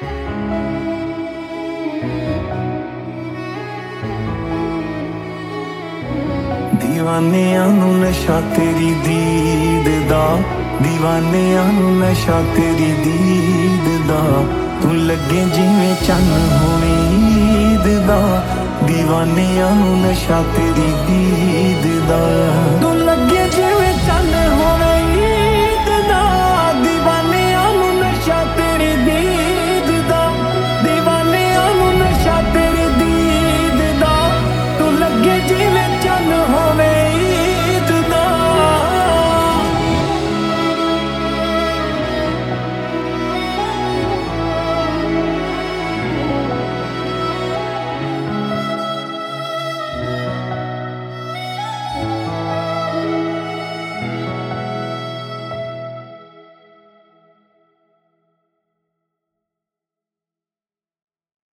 दीवानियां नू नशा तेरी दीद दा, दीवानियां नू नशा तेरी दीद दा। तू लगे जिवें चन्न होवे ईद दा, दीवानियां नू नशा तेरी दीद दा।